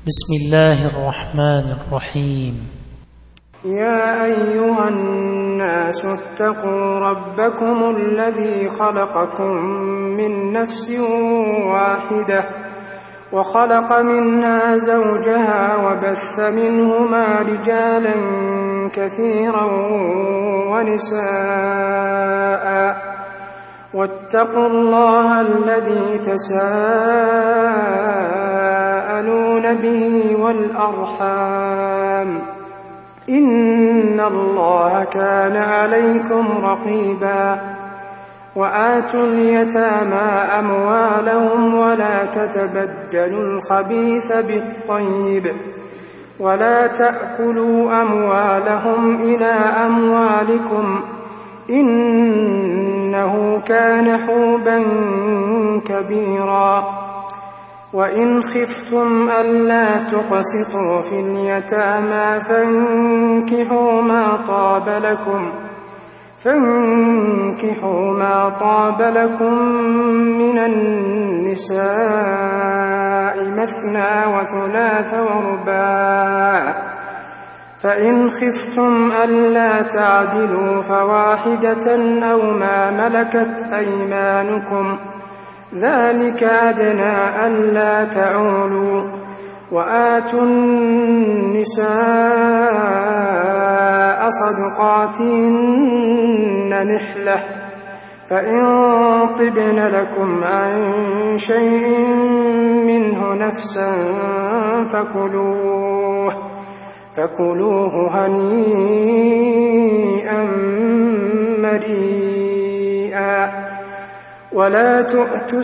بسم الله الرحمن الرحيم. يا أيها الناس اتقوا ربكم الذي خلقكم من نفس واحدة وخلق منها زوجها وبث منهما رجالا كثيرا ونساء واتقوا الله الذي تساءلون به والأرحام إن الله كان عليكم رقيبا. وآتوا اليتامى أموالهم ولا تتبدلوا الخبيث بالطيب ولا تأكلوا أموالهم إلى أموالكم إنه كان حوبا كبيرا. وإن خفتم ألا تقسطوا في اليتامى فانكحوا ما طاب لكم من النساء مثنى وثلاث ورباع، فإن خفتم ألا تعدلوا فواحدة أو ما ملكت أيمانكم ذلك أدنى ألا تعولوا. وآتوا النساء صدقاتهن نحلة، فإن طبن لكم عن شيء منه نفسا فكلوه هنيئا مريئا. ولا تؤتوا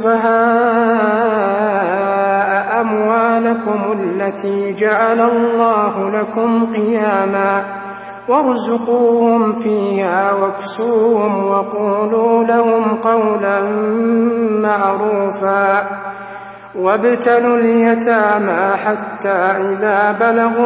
السفهاء أموالكم التي جعل الله لكم قياما وارزقوهم فيها واكسوهم وقولوا لهم قولا معروفا. وابتلوا اليتامى حتى إذا بلغوا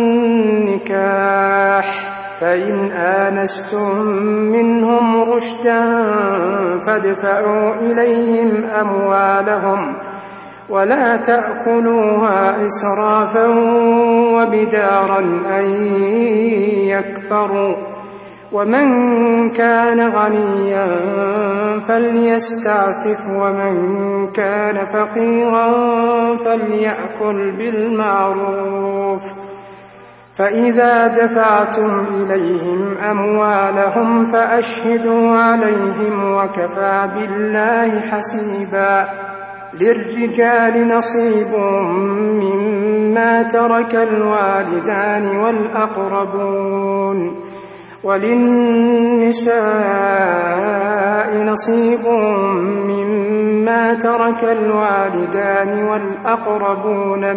النكاح فإن آنستم منهم رشدا فادفعوا إليهم أموالهم ولا تأكلوها إسرافا وبدارا أن يكبروا. ومن كان غنيا فليستعفف ومن كان فقيرا فليأكل بالمعروف. فإذا دفعتم إليهم أموالهم فأشهدوا عليهم وكفى بالله حسيبا. للرجال نصيب مما ترك الوالدان والأقربون وللنساء نصيب مما ترك الوالدان والأقربون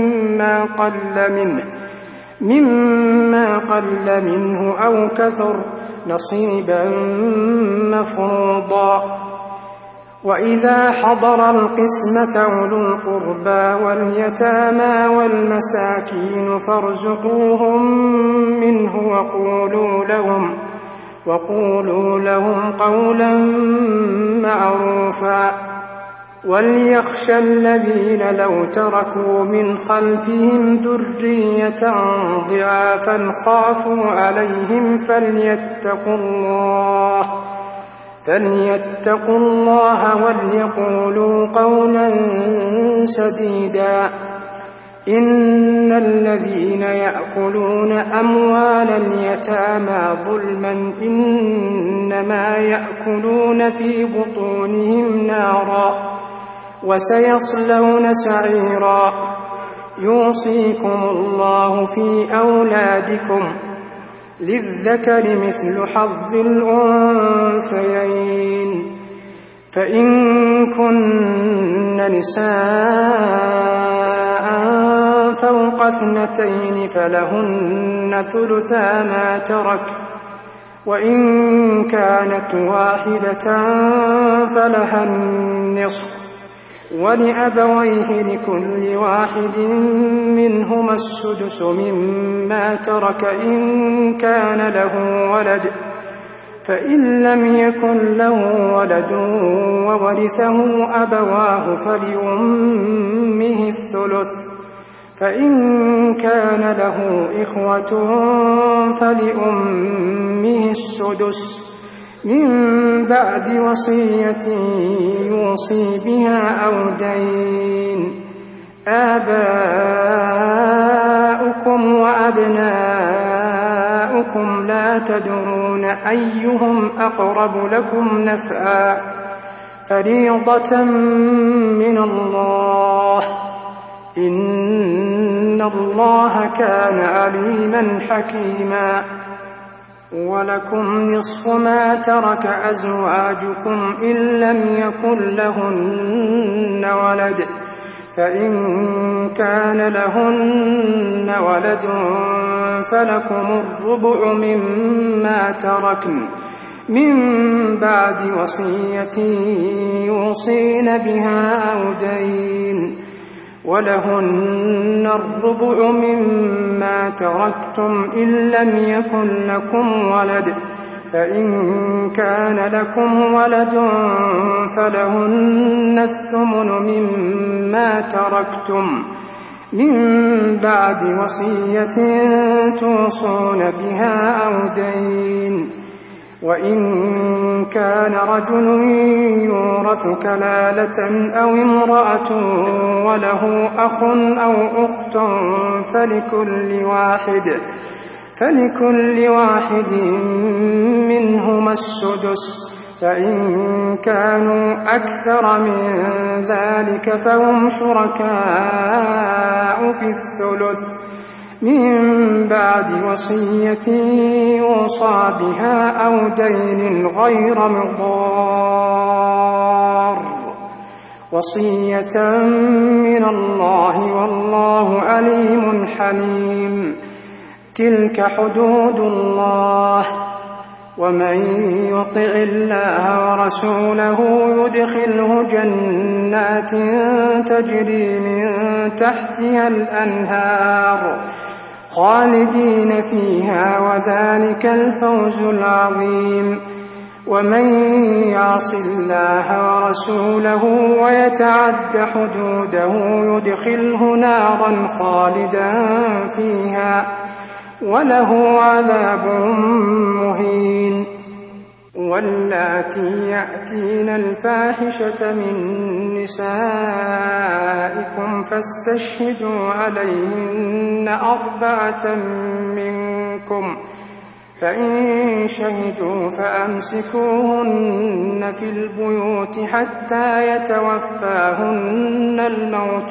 مما قل منه أو كثر نصيبا مفروضا. وإذا حضر القسمة أولو القربى واليتامى والمساكين فارزقوهم منه وقولوا لهم قولا معروفا. وليخشى الذين لو تركوا من خلفهم ذرية ضعافا خافوا عليهم فليتقوا الله وليقولوا قولا سديدا. إن الذين يأكلون أموال اليتامى ظلما إنما يأكلون في بطونهم نارا وسيصلون سعيرا. يوصيكم الله في أولادكم للذكر مثل حظ الأنثيين. فإن كن نساء فوق 2 فلهن ثلثا ما ترك، وإن كانت واحدة فلها النصف، ولأبويه لكل واحد منهما السدس مما ترك إن كان له ولد، فإن لم يكن له ولد وورثه أبواه فلأمه الثلث، فإن كان له إخوة فلأمه السدس من بعد وصية يوصي بها أو دين. آباؤكم وأبناؤكم لا تدرون أيهم أقرب لكم نفعا فريضة من الله إن الله كان عليما حكيما. ولكم نصف ما ترك أزواجكم إن لم يكن لهن ولد فإن كان لهن ولد فلكم الربع مما تركن من بعد وصية يوصين بها أو دين. ولهن الربع مما تركتم إن لم يكن لكم ولد فإن كان لكم ولد فلهن الثمن مما تركتم من بعد وصية توصون بها أو دين. وإن كان رجل يورث كلالة أو امرأة وله أخ أو أخت فلكل واحد منهما السدس فإن كانوا أكثر من ذلك فهم شركاء في الثلث من بعد وصية يوصى بها أو دين غير مضار وصية من الله والله عليم حليم. تلك حدود الله ومن يطع الله ورسوله يدخله جنات تجري من تحتها الأنهار خالدين فيها وذلك الفوز العظيم. ومن يعص الله ورسوله ويتعد حدوده يدخله نارا خالدا فيها وله عذاب مهين. واللاتي يأتين الفاحشة من نسائكم فاستشهدوا عليهن 4 منكم فإن شهدوا فأمسكوهن في البيوت حتى يتوفاهن الموت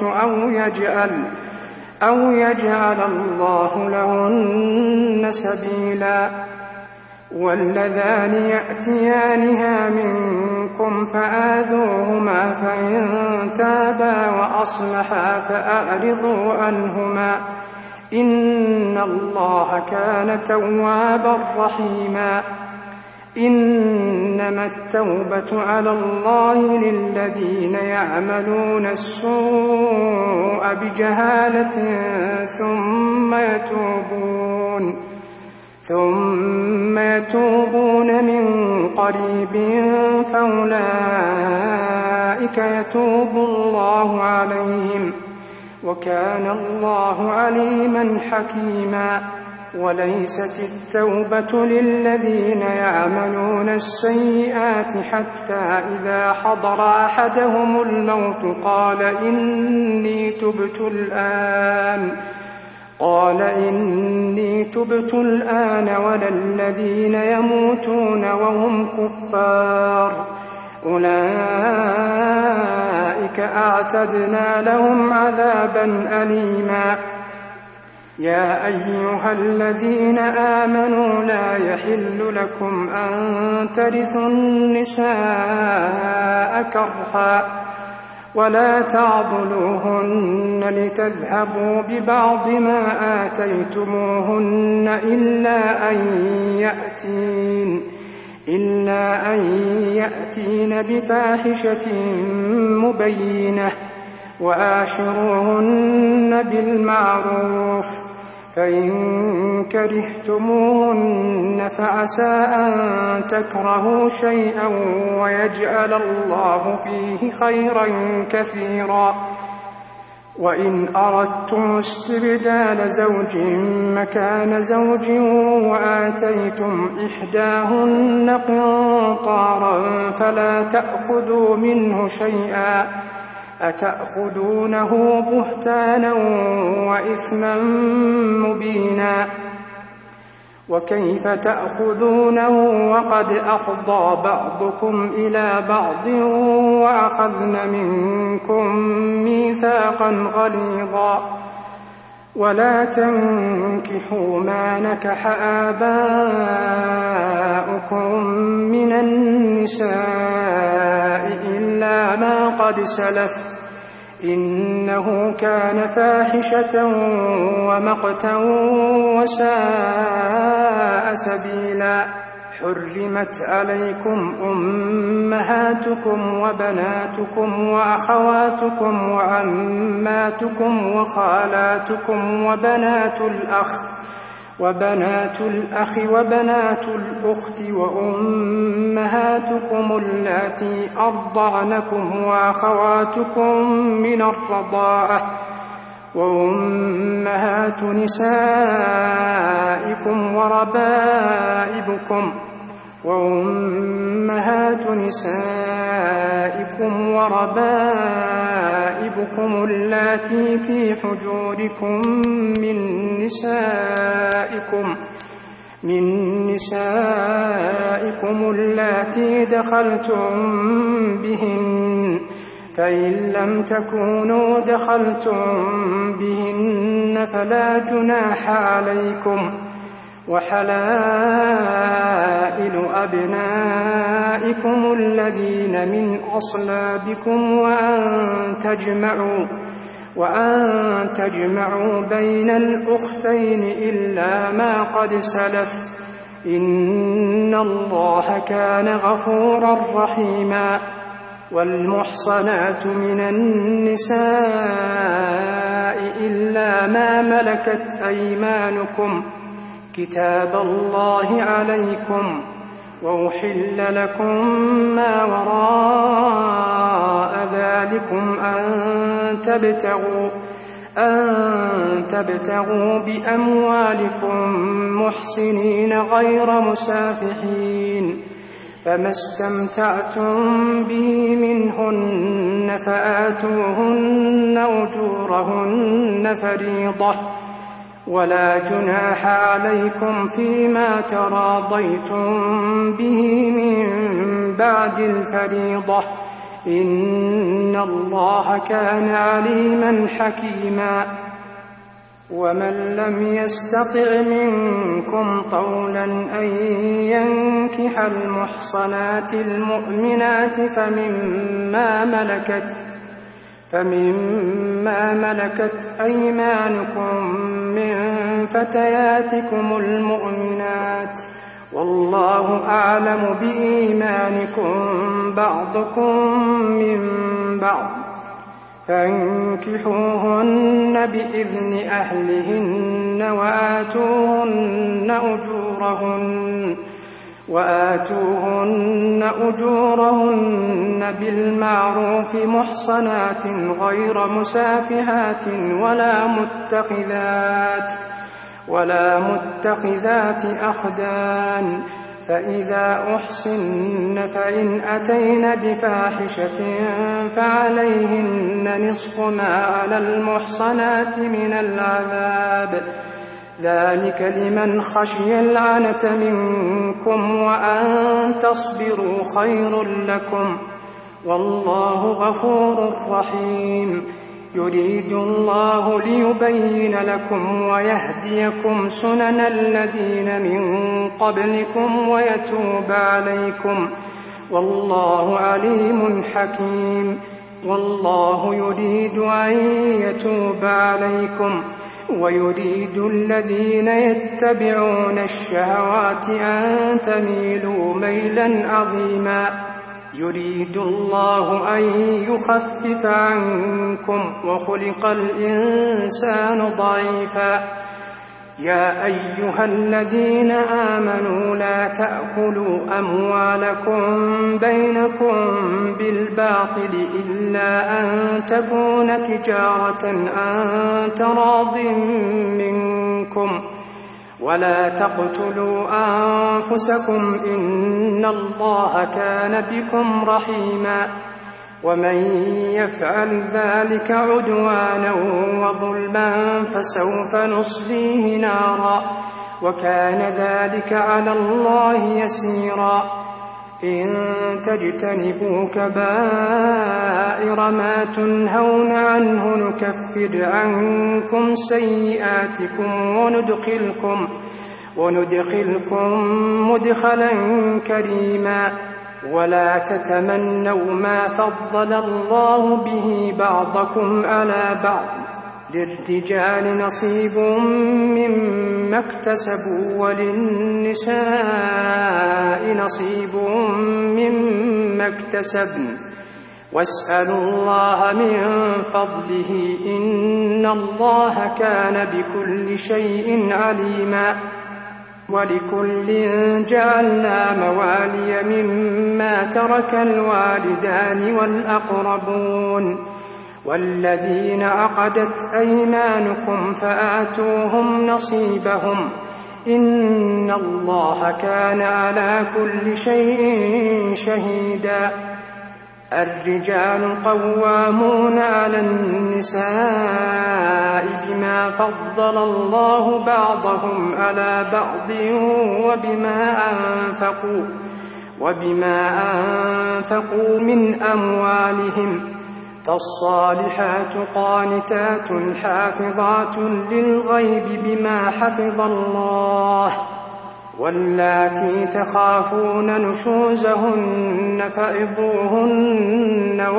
أو يجعل الله لهن سبيلا. واللذان يأتيانها منكم فآذوهما فإن تابا وأصلحا فأعرضوا عنهما إن الله كان توابا رحيما. إنما التوبة على الله للذين يعملون السوء بجهالة ثم يتوبون من قريب فأولئك يتوب الله عليهم وكان الله عليما حكيما. وليست التوبة للذين يعملون السيئات حتى إذا حضر أحدهم الموت قال إني تبت الآن ولا الذين يموتون وهم كفار أولئك أعتدنا لهم عذابا أليما. يا أيها الذين آمنوا لا يحل لكم أن ترثوا النساء كرها ولا تعضلوهن لتذهبوا ببعض ما آتيتموهن إلا أن يأتين بفاحشة مبينة وآشروهن بالمعروف فإن كرهتموهن فعسى أن تكرهوا شيئا ويجعل الله فيه خيرا كثيرا. وإن أردتم استبدال زوج مكان زوج وآتيتم إحداهن قنطارا فلا تأخذوا منه شيئا أتأخذونه بهتانا وإثما مبينا وكيف تأخذونه وقد أفضى بعضكم إلى بعض وأخذن منكم ميثاقا غليظا ولا تنكحوا ما نكح آباؤكم من النساء إلا ما قد سلف إنه كان فاحشة ومقتا وساء سبيلا حرمت عليكم أمهاتكم وبناتكم وأخواتكم وعماتكم وخالاتكم وبنات الأخ وبنات الأخت وأمهاتكم اللاتي أرضعنكم وأخواتكم من الرضاعة وأمهات نسائكم وربائبكم اللاتي في حجوركم من نسائكم اللاتي دخلتم بهن فإن لم تكونوا دخلتم بهن فلا جناح عليكم وحلائل أبنائكم الذين من أصلابكم وأن تجمعوا بين الأختين إلا ما قد سلف إن الله كان غفورا رحيما والمحصنات من النساء إلا ما ملكت أيمانكم كتاب الله عليكم وأحل لكم ما وراء ذلكم أن تبتغوا بأموالكم محسنين غير مسافحين فما استمتعتم به منهن فآتوهن أجورهن فريضة ولا جناح عليكم فيما تراضيتم به من بعد الفريضة إن الله كان عليما حكيما ومن لم يستطع منكم طولا أن ينكح المحصنات المؤمنات فمما ملكت أيمانكم من فتياتكم المؤمنات والله أعلم بإيمانكم بعضكم من بعض فانكحوهن بإذن أهلهن وآتوهن أجورهن بالمعروف محصنات غير مسافحات ولا متخذات أخدان فإذا أحصن فإن أتين بفاحشة فعليهن نصف ما على المحصنات من العذاب ذلك لمن خشي العنة منكم وأن تصبروا خير لكم والله غفور رحيم يريد الله ليبين لكم ويهديكم سنن الذين من قبلكم ويتوب عليكم والله عليم حكيم والله يريد أن يتوب عليكم ويريد الذين يتبعون الشهوات أن تميلوا ميلا عظيما يريد الله أن يخفف عنكم وخلق الإنسان ضعيفا يا أيها الذين آمنوا لا تأكلوا أموالكم بينكم بالباطل إلا أن تكون تجارة عن تراض منكم ولا تقتلوا أنفسكم إن الله كان بكم رحيما ومن يفعل ذلك عدوانا وظلما فسوف نصليه نارا وكان ذلك على الله يسيرا إن تجتنبوا كبائر ما تنهون عنه نكفر عنكم سيئاتكم وندخلكم مدخلا كريما ولا تتمنوا ما فضل الله به بعضكم على بعض للرجال نصيب مما اكتسبوا وللنساء نصيب مما اكتسبن واسألوا الله من فضله إن الله كان بكل شيء عليما ولكل جعلنا موالي مما ترك الوالدان والأقربون والذين عقدت أيمانكم فآتوهم نصيبهم إن الله كان على كل شيء شهيدا الرجال قوامون على النساء بما فضل الله بعضهم على بعض وبما أنفقوا من أموالهم فالصالحات قانتات حافظات للغيب بما حفظ الله واللاتي تخافون نشوزهن فعظوهن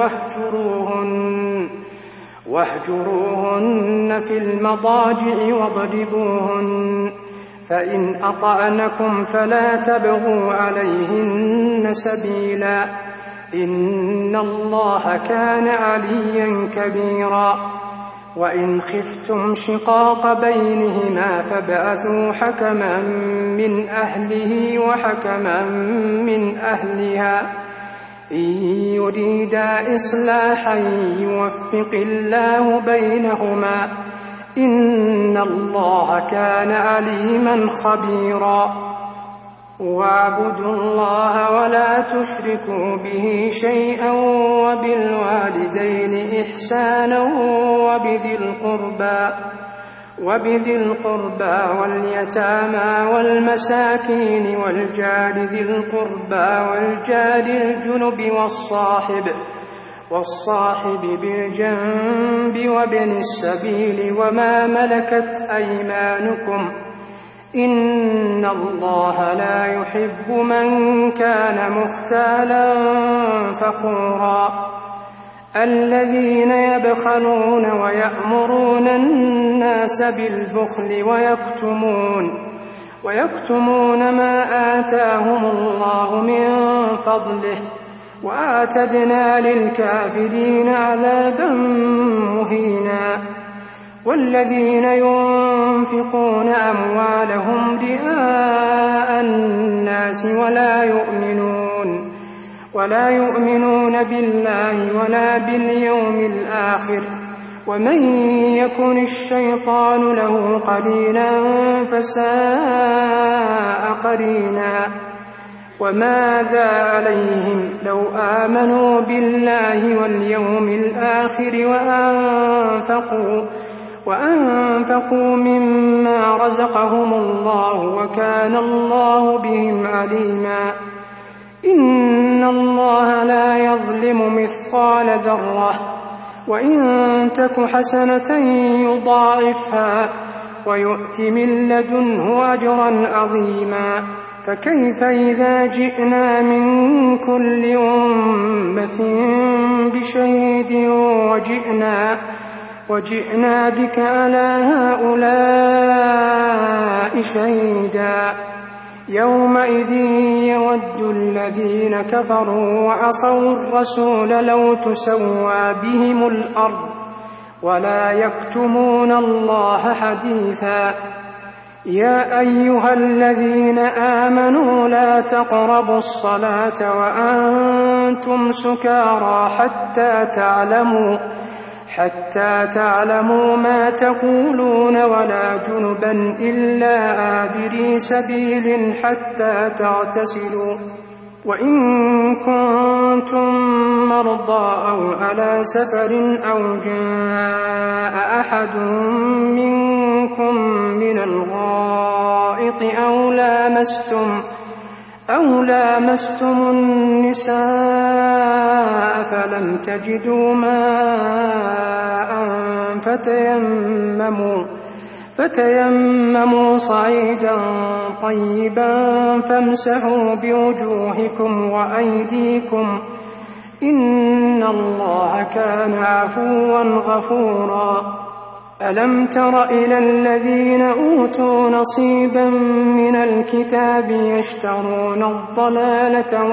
واهجروهن في المضاجع واضربوهن فإن أطعنكم فلا تبغوا عليهن سبيلا إن الله كان عليا كبيرا وإن خفتم شقاق بينهما فابعثوا حكما من أهله وحكما من أهلها إن يريدا إصلاحا يوفق الله بينهما إن الله كان عليما خبيرا واعبدوا الله ولا تشركوا به شيئا وبالوالدين إحسانا وبذي القربى واليتامى والمساكين والجار ذي القربى والجار الجنب والصاحب بالجنب وابن السبيل وما ملكت أيمانكم إن الله لا يحب من كان مختالا فخورا الذين يبخلون ويأمرون الناس بالبخل ويكتمون ما آتاهم الله من فضله وأعتدنا للكافرين عذابا مهينا والذين ينفقون أموالهم رئاء الناس ولا يؤمنون بالله ولا باليوم الآخر ومن يكن الشيطان له قرينا فساء قرينا وماذا عليهم لو آمنوا بالله واليوم الآخر وأنفقوا مما رزقهم الله وكان الله بهم عليما إن الله لا يظلم مثقال ذرة وإن تك حسنة يضاعفها ويؤت من لدنه أجرا عظيما فكيف إذا جئنا من كل أمة بشهيد وجئنا بك على هؤلاء شهيدا يومئذ يود الذين كفروا وعصوا الرسول لو تسوى بهم الأرض ولا يكتمون الله حديثا يا أيها الذين آمنوا لا تقربوا الصلاة وأنتم سكارى حتى تعلموا ما تقولون ولا جنبا إلا عابري سبيل حتى تغتسلوا وإن كنتم مرضى أو على سفر أو جاء أحد منكم من الغائط أو لامستم النساء فلم تجدوا ماء فتيمموا صعيدا طيبا فامسحوا بوجوهكم وأيديكم إن الله كان عفوا غفورا ألم تر إلى الذين أوتوا نصيبا من الكتاب يشترون الضلالة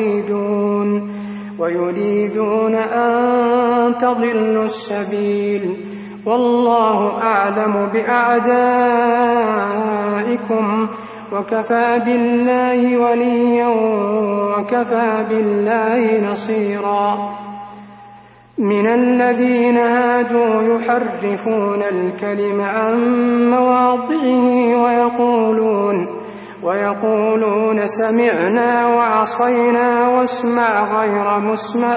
ويريدون أن تضلوا السبيل والله أعلم بأعدائكم وكفى بالله وليا وكفى بالله نصيرا من الذين هادوا يحرفون الكلم عن مواضعه ويقولون سمعنا وعصينا واسمع غير مسمع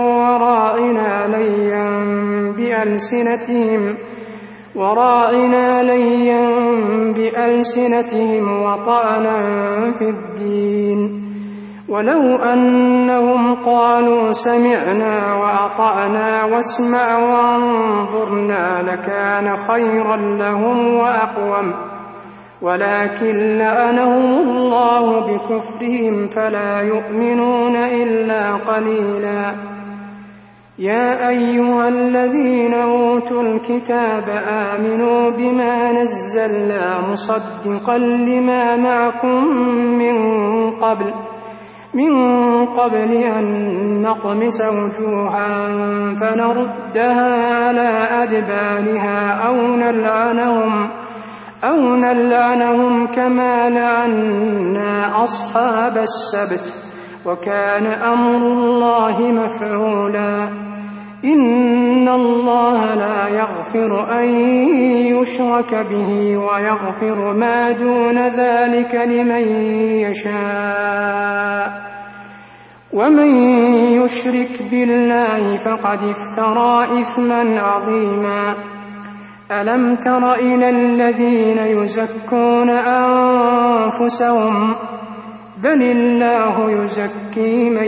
وراعنا ليا بألسنتهم وطعنا في الدين ولو أنهم قالوا سمعنا وأطعنا واسمع وانظرنا لكان خيرا لهم وأقوم ولكن لعنهم الله بكفرهم فلا يؤمنون إلا قليلا يا أيها الذين أوتوا الكتاب آمنوا بما نزلنا مصدقا لما معكم من قبل أن نطمس وجوها فنردها على أدبارها أو نلعنهم كما لعنا أصحاب السبت وكان أمر الله مفعولا إن الله لا يغفر أن يشرك به ويغفر ما دون ذلك لمن يشاء ومن يشرك بالله فقد افترى إثما عظيما ألم تر إلى الذين يزكون أنفسهم بل الله يزكي من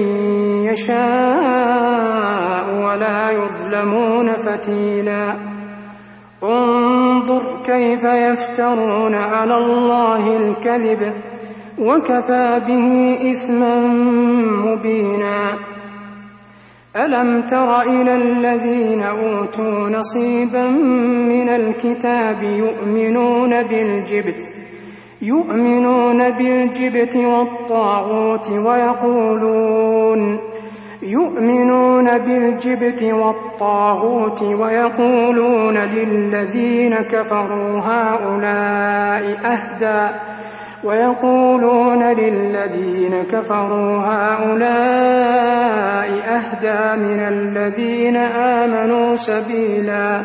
يشاء ولا يظلمون فتيلا انظر كيف يفترون على الله الكذب وكفى به إثما مبينا ألم تر إلى الذين أوتوا نصيبا من الكتاب يؤمنون بالجبت والطاغوت ويقولون للذين كفروا هؤلاء أهدى من الذين آمنوا سبيلا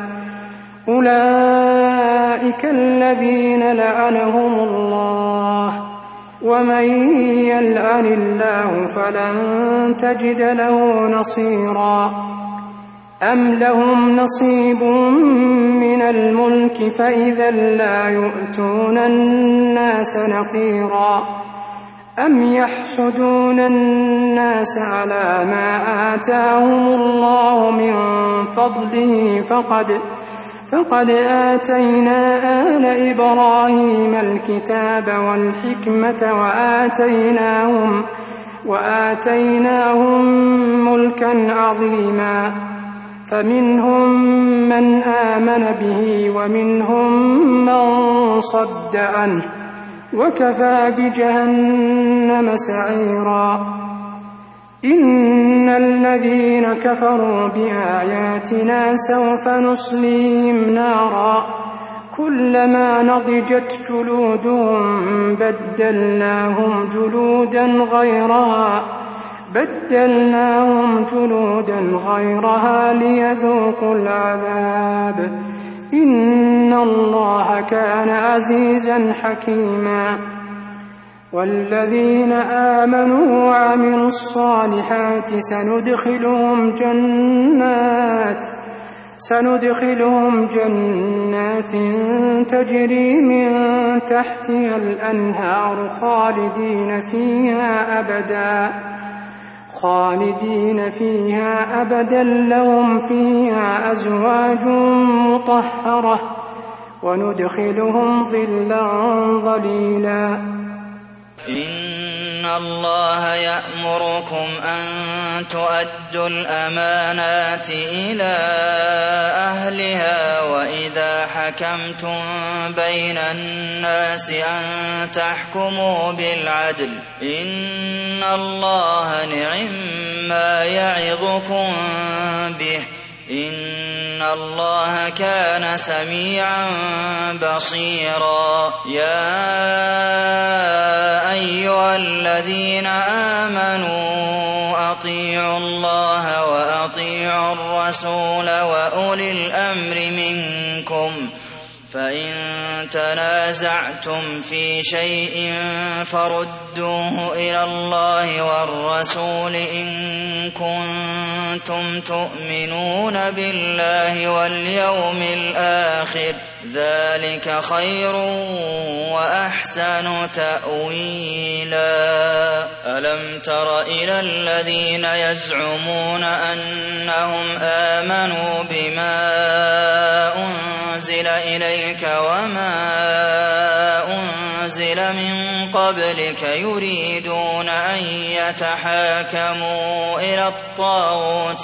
أولئك الذين لعنهم الله ومن يلعن الله فلن تجد له نصيرا أم لهم نصيب من الملك فإذا لا يؤتون الناس نقيرا أم يحسدون الناس على ما آتاهم الله من فضله فقد آتينا آل إبراهيم الكتاب والحكمة وآتيناهم ملكا عظيما فمنهم من آمن به ومنهم من صد عنه وكفى بجهنم سعيرا إن الذين كفروا بآياتنا سوف نصليهم نارا كلما نضجت جلودهم بدلناهم جلودا غيرها ليذوقوا العذاب إن الله كان عزيزا حكيما. والذين آمنوا وعملوا الصالحات سندخلهم جنات تجري من تحتها الأنهار خالدين فيها أبدا لهم فيها أزواج مطهرة وندخلهم ظلا ظليلا. إن الله يأمركم أن تؤدوا الأمانات إلى أهلها وإذا حكمتم بين الناس أن تحكموا بالعدل إن الله نعما يعظكم به إن الله كان سميعا بصيرا. يا أيها الذين آمنوا أطيعوا الله وأطيعوا الرسول وأولي الأمر منكم فإن تنازعتم في شيء فردوه إلى الله والرسول إن كنتم تؤمنون بالله واليوم الآخر ذلك خير وأحسن تأويلا. ألم تر إلى الذين يزعمون أنهم آمنوا بما أنزل إليك وما أنزل من قبلك يريدون أن يتحاكموا إلى الطاغوت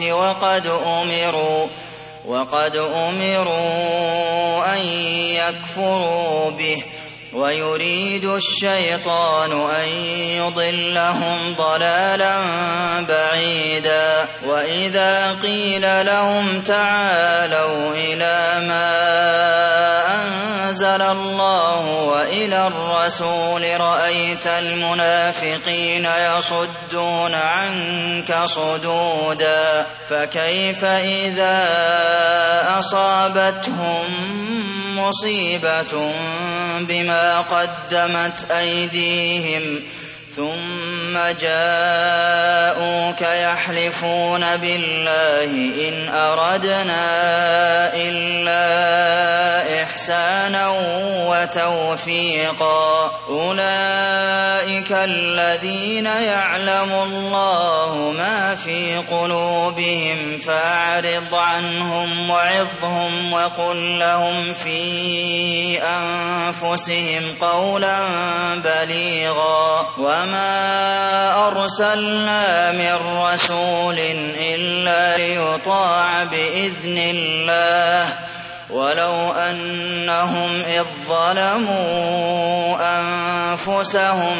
وقد أمروا أن يكفروا به ويريد الشيطان أن يضلهم ضلالا بعيدا. وإذا قيل لهم تعالوا إلى ما أنزل الله وإلى الرسول رأيت المنافقين يصدون عنك صدودا. فكيف إذا أصابتهم مصيبة بما قدمت أيديهم ثم جاءوك يحلفون بالله إن أردنا إلا إحسانا وتوفيقا. أولئك الذين يعلم الله ما في قلوبهم فأعرض عنهم وعظهم وقل لهم في أنفسهم قولا بليغا. وما أرسلنا من رسول إلا ليطاع بإذن الله ولو أنهم إذ ظلموا أنفسهم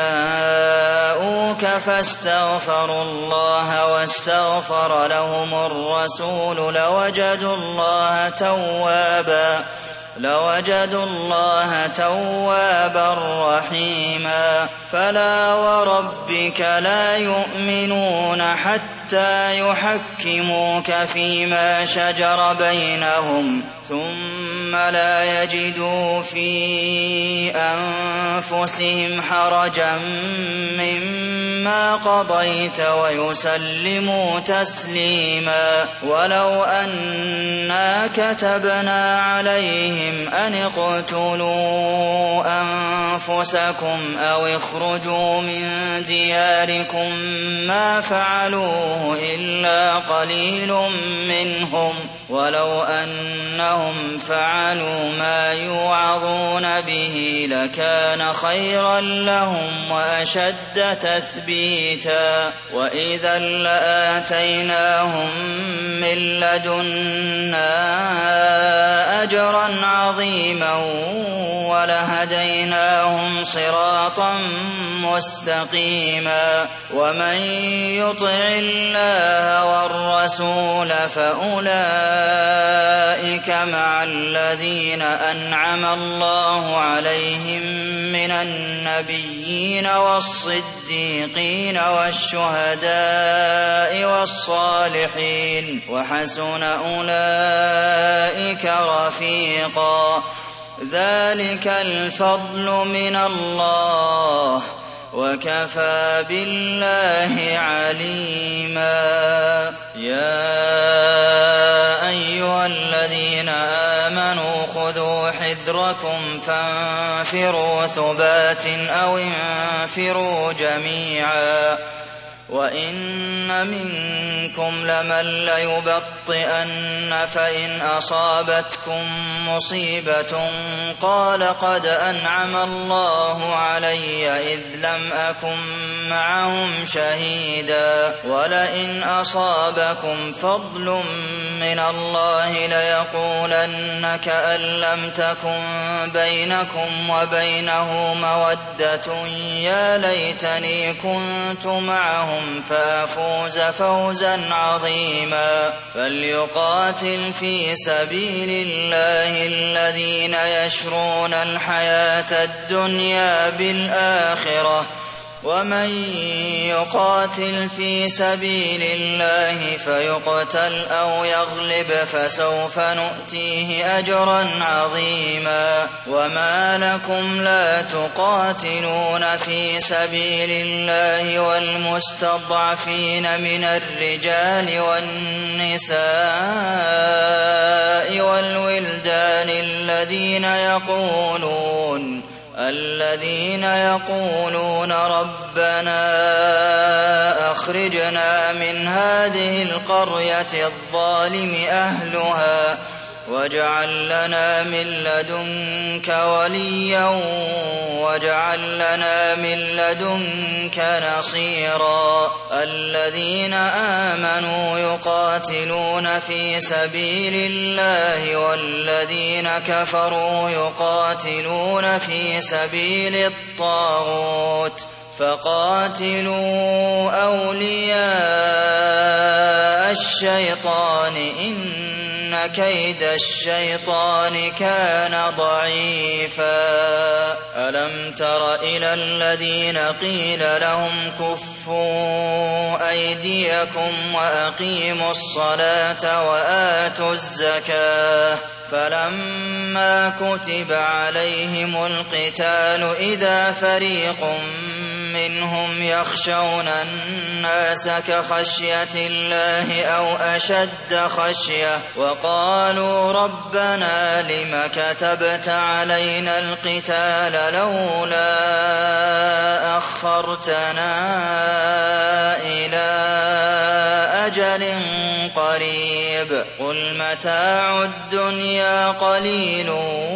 جاءوك فاستغفروا الله واستغفر لهم الرسول لوجدوا الله توابا رحيما. فلا وربك لا يؤمنون حتى يحكموك فيما شجر بينهم ثم لا يجدوا في أنفسهم حرجا مما قضيت ويسلموا تسليما. ولو أنا كتبنا عليهم أن اقتلوا أنفسكم أو اخرجوا من دياركم ما فعلوه إلا قليل منهم ولو أنهم فعلوا ما يوعظون به لكان خيرا لهم وأشد تثبيتا. تثبيتا وإذا لآتيناهم من لدنا أجرا عظيما ولهديناهم صراطا مستقيما ومن يطع الله والرسول فأولئك مع الذين أنعم الله عليهم من النبيين والصديقين والشهداء والصالحين وحسن أولئك رفيقا ذلك الفضل من الله وكفى بالله عليما يا أيها الذين آمنوا خذوا حذركم فانفروا ثبات أو انفروا جميعا وإن منكم لمن ليبطئن فإن أصابتكم مصيبة قال قد أنعم الله علي إذ لم أكن معهم شهيدا ولئن أصابكم فضل من الله ليقولن كأن لم تكن بينكم وبينه مودة يا ليتني كنت معهم فأفوز فوزا عظيما فليقاتل في سبيل الله الذين يشرون الحياة الدنيا بالآخرة ومن يقاتل في سبيل الله فيقتل أو يغلب فسوف نؤتيه أجرا عظيما وما لكم لا تقاتلون في سبيل الله والمستضعفين من الرجال والنساء والولدان الذين يقولون ربنا أخرجنا من هذه القرية الظالم أهلها واجعل لنا من لدنك وليا واجعل لنا من لدنك نصيرا الذين آمنوا يقاتلون في سبيل الله والذين كفروا يقاتلون في سبيل الطاغوت فقاتلوا أولياء الشيطان إن كيد الشيطان كان ضعيفا ألم تر إلى الذين قيل لهم كفوا أيديكم وأقيموا الصلاة وآتوا الزكاة فلما كتب عليهم القتال إذا فريق منهم يخشون الناس كخشية الله أو أشد خشية وقالوا ربنا لم كتبت علينا القتال لولا أخرتنا إلى أجل قريب قل متاع الدنيا قليل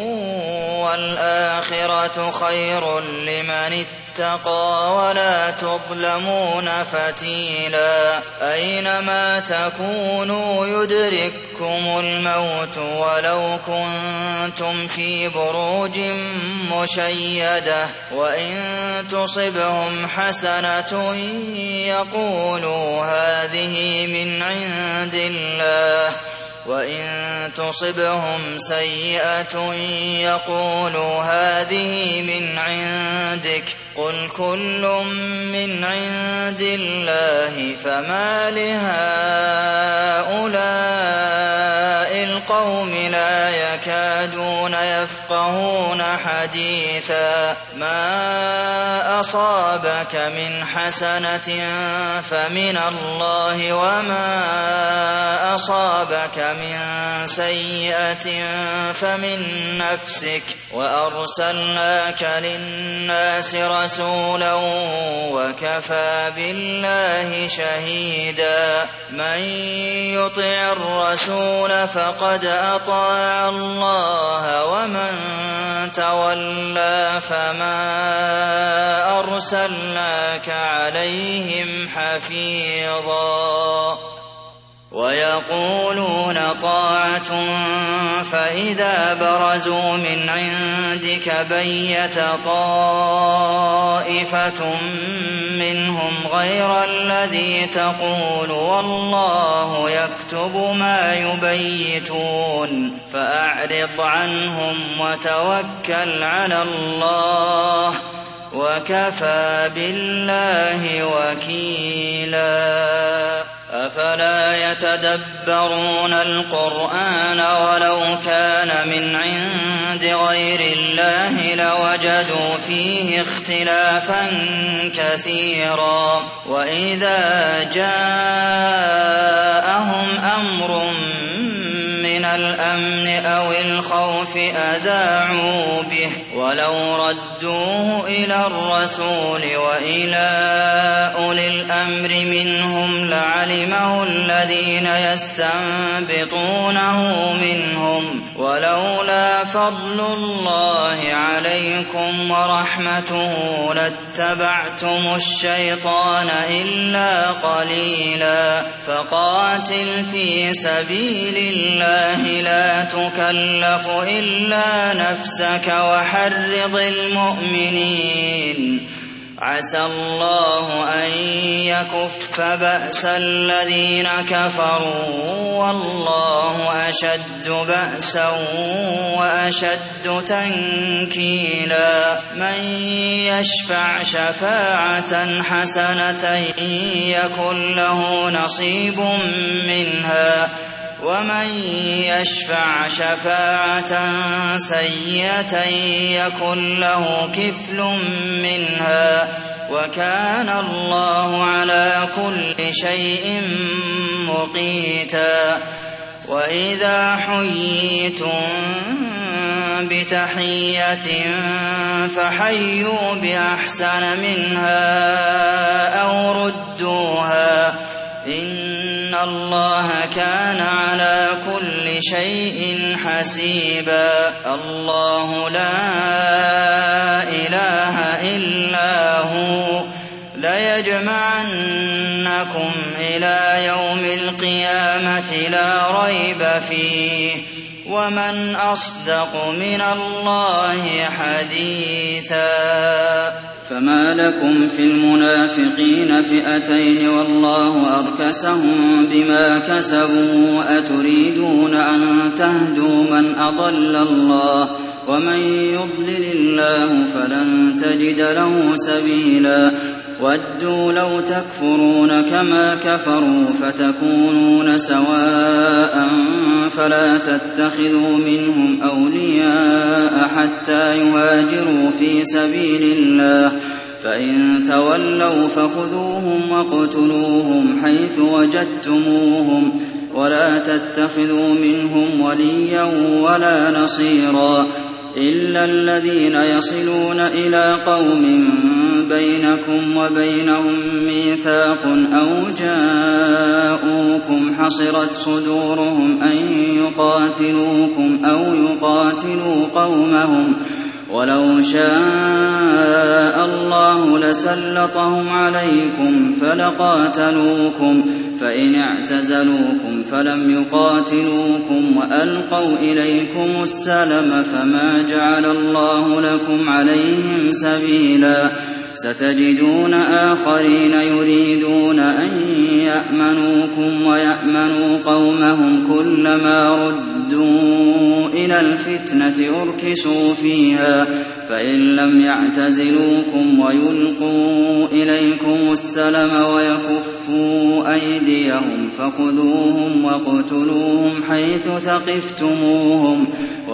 والآخرة خير لمن اتقى ولا تظلمون فتيلا أينما تكونوا يدرككم الموت ولو كنتم في بروج مشيدة وإن تصبهم حسنة يقولوا هذه من عند الله وإن تصبهم سيئة يقولوا هذه من عندك قل كل من عند الله فما لهؤلاء القوم لا يكادون يفقهون حديثا ما أصابك من حسنة فمن الله وما أصابك من سيئة فمن نفسك وأرسلناك للناس رسولا وكفى بالله شهيدا من يطع الرسول فقد أطاع الله ومن تولى فما أرسلناك عليهم حفيظا ويقولون طاعة فإذا برزوا من عندك بيت طائفة منهم غير الذي تقول والله يكتب ما يبيتون فأعرض عنهم وتوكل على الله وكفى بالله وكيلا أفلا يتدبرون القرآن ولو كان من عند غير الله لوجدوا فيه اختلافا كثيرا وإذا جاءهم أمر من الأمن أو الخوف أذاعوا به ولو ردوه إلى الرسول وإلى أولي الأمر منهم لعلمه الذين يستنبطونه منهم ولولا فضل الله عليكم ورحمته لاتبعتم الشيطان إلا قليلا فقاتل في سبيل الله لا تكلف إلا نفسك وحرض المؤمنين عسى الله أن يكف بأس الذين كفروا والله أشد بأسا وأشد تنكيلا من يشفع شفاعة حسنة يكن له نصيب منها ومن يشفع شفاعة سيئة يكن له كفل منها وكان الله على كل شيء مقيتا وإذا حييتم بتحية فحيوا بأحسن منها أو ردوها إن الله كان على كل شيء حسيبا الله لا إله إلا هو ليجمعنكم إلى يوم القيامة لا ريب فيه ومن أصدق من الله حديثا فما لكم في المنافقين فئتين والله أركسهم بما كسبوا أتريدون أن تهدوا من أضل الله ومن يضلل الله فلن تجد له سبيلا ودوا لو تكفرون كما كفروا فتكونون سواء فلا تتخذوا منهم أولياء حتى يهاجروا في سبيل الله فإن تولوا فخذوهم واقتلوهم حيث وجدتموهم ولا تتخذوا منهم وليا ولا نصيرا إلا الذين يصلون إلى قوم بينكم وبينهم ميثاق أو جاءوكم حصرت صدورهم أن يقاتلوكم أو يقاتلوا قومهم ولو شاء الله لسلطهم عليكم فلقاتلوكم فإن اعتزلوكم فلم يقاتلوكم وألقوا إليكم السلم فما جعل الله لكم عليهم سبيلا ستجدون آخرين يريدون أن يأمنوكم ويأمنوا قومهم كلما ردوا إلى الفتنة أركسوا فيها فإن لم يعتزلوكم ويلقوا إليكم السلم ويكفوا أيديهم فخذوهم واقتلوهم حيث ثقفتموهم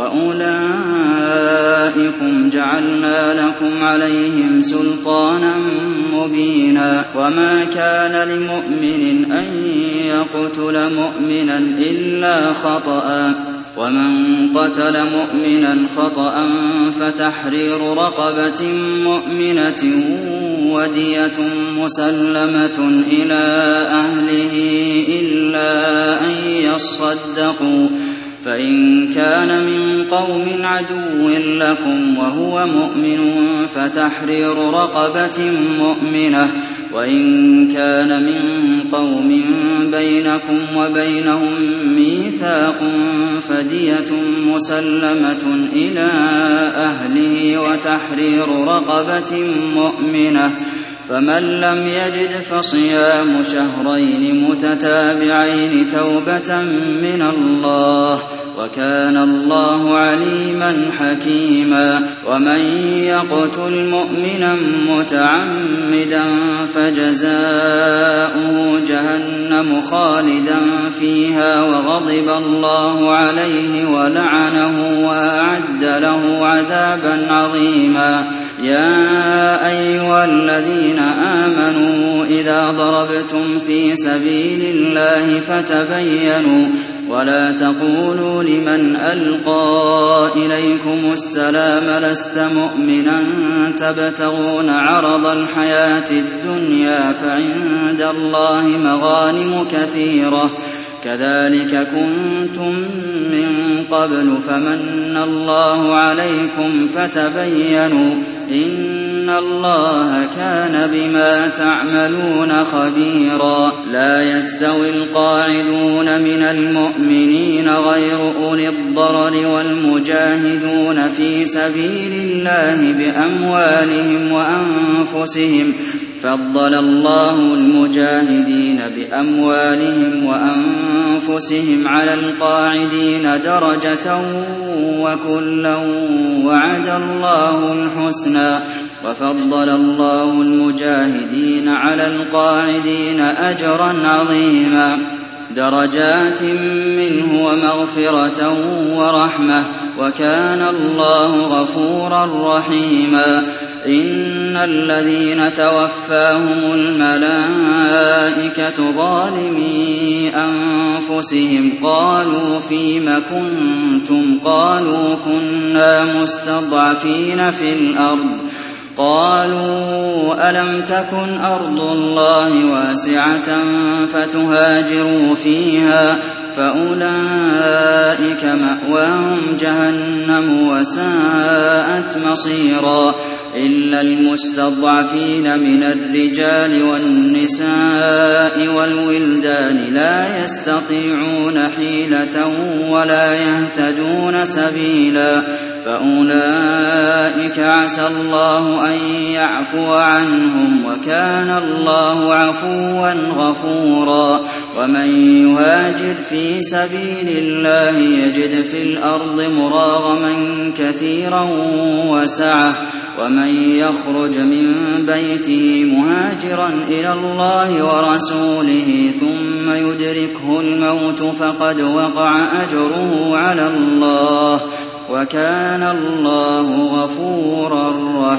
وأولئكم جعلنا لكم عليهم سلطانا مبينا وما كان لمؤمن أن يقتل مؤمنا إلا خطأ ومن قتل مؤمنا خطأ فتحرير رقبة مؤمنة ودية مسلمة إلى أهله إلا أن يصدقوا فإن كان من قوم عدو لكم وهو مؤمن فتحرير رقبة مؤمنة، وإن كان من قوم بينكم وبينهم ميثاق فدية مسلمة إلى أهله وتحرير رقبة مؤمنة، فمن لم يجد فصيام شهرين متتابعين توبة من الله، وكان الله عليما حكيما. ومن يقتل مؤمنا متعمدا فجزاؤه جهنم خالدا فيها وغضب الله عليه ولعنه وأعد له عذابا عظيما. يا أيها الذين آمنوا إذا ضربتم في سبيل الله فتبينوا ولا تقولوا لمن ألقى إليكم السلام لست مؤمنا تبتغون عرض الحياة الدنيا فعند الله مغانم كثيرة كذلك كنتم من قبل فمن الله عليكم فتبينوا إن الله كان بما تعملون خبيرا. لا يستوي القاعدون من المؤمنين غير أولي الضرر والمجاهدون في سبيل الله بأموالهم وأنفسهم، فضل الله المجاهدين بأموالهم وأنفسهم على القاعدين درجة وكلا وعد الله الحسنى، وفضل الله المجاهدين على القاعدين أجرا عظيما، درجات منه ومغفرة ورحمة، وكان الله غفورا رحيما. إن الذين توفاهم الملائكة ظالمي أنفسهم قالوا فيم كنتم قالوا كنا مستضعفين في الأرض قالوا ألم تكن أرض الله واسعة فتهاجروا فيها فأولئك مأواهم جهنم وساءت مصيرا. إلا المستضعفين من الرجال والنساء والولدان لا يستطيعون حيلة ولا يهتدون سبيلا، فأولئك عسى الله أن يعفو عنهم وكان الله عفوا غفورا. ومن يهاجر في سبيل الله يجد في الأرض مراغما كثيرا وسعة، ومن يخرج من بيته مهاجرا إلى الله ورسوله ثم يدركه الموت فقد وقع أجره على الله وكان الله غفورا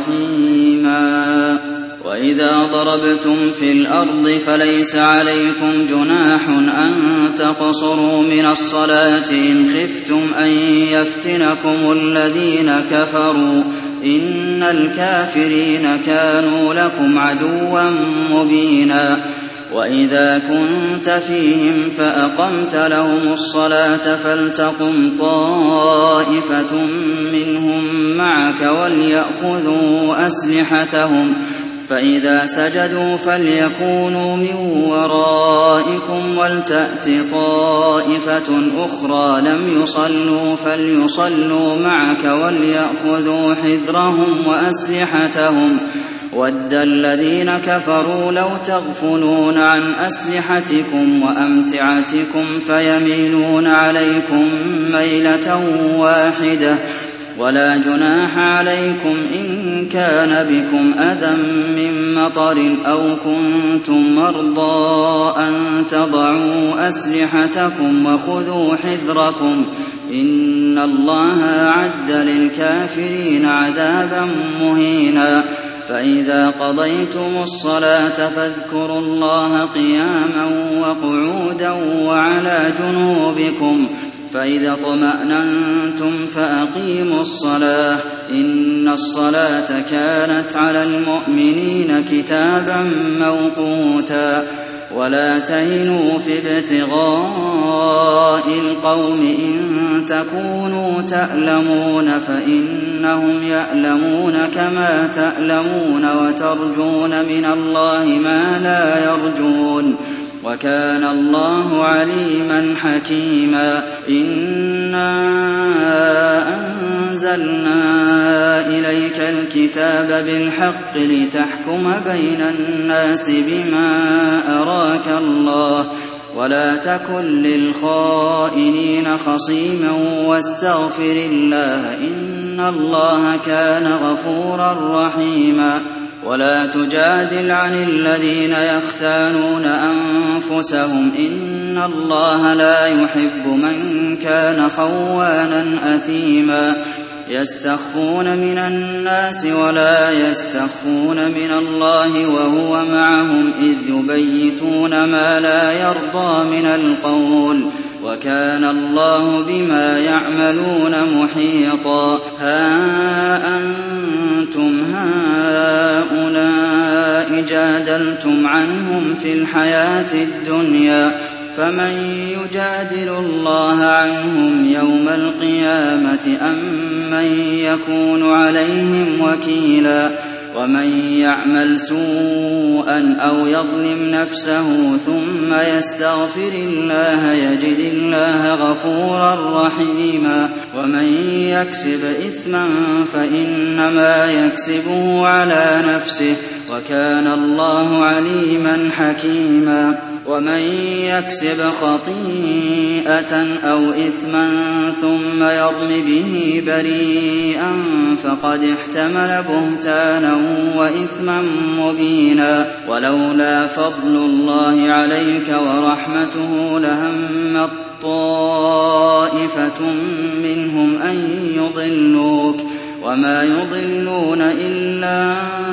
رحيما. وإذا ضربتم في الأرض فليس عليكم جناح أن تقصروا من الصلاة إن خفتم أن يفتنكم الذين كفروا إن الكافرين كانوا لكم عدوا مبينا. وإذا كنت فيهم فأقمت لهم الصلاة فلتقم طائفة منهم معك وليأخذوا أسلحتهم فإذا سجدوا فليكونوا من ورائكم ولتأت طائفة أخرى لم يصلوا فليصلوا معك وليأخذوا حذرهم وأسلحتهم ود الذين كفروا لو تغفلون عن أسلحتكم وأمتعتكم فيميلون عليكم ميلة واحدة ولا جناح عليكم إن كان بكم أذى من مطر أو كنتم مرضى أن تضعوا أسلحتكم وخذوا حذركم إن الله أعد للكافرين عذابا مهينا. فإذا قضيتم الصلاة فاذكروا الله قياما وقعودا وعلى جنوبكم فإذا اطمأننتم فأقيموا الصلاة إن الصلاة كانت على المؤمنين كتابا موقوتا. ولا تهنوا في ابتغاء القوم إن تكونوا تألمون فإنهم يألمون كما تألمون وترجون من الله ما لا يرجون وكان الله عليما حكيما إنا أنزلنا إليك الكتاب بالحق لتحكم بين الناس بما أراك الله ولا تكن للخائنين خصيما واستغفر الله إن الله كان غفورا رحيما ولا تجادل عن الذين يختانون أنفسهم إن الله لا يحب من كان خوانا أثيما يستخفون من الناس ولا يستخفون من الله وهو معهم إذ يبيتون ما لا يرضى من القول وكان الله بما يعملون محيطا ها أنتم هؤلاء جادلتم عنهم في الحياة الدنيا فمن يجادل الله عنهم يوم القيامة أم من يكون عليهم وكيلا ومن يعمل سوءا أو يظلم نفسه ثم يستغفر الله يجد الله غفورا رحيما ومن يكسب إثما فإنما يكسبه على نفسه وكان الله عليما حكيما ومن يكسب خطيئة أو إثما ثم يرم به بريئا فقد احتمل بهتانا وإثما مبينا ولولا فضل الله عليك ورحمته لهم طائفة منهم أن يضلوك وما يضلون إلا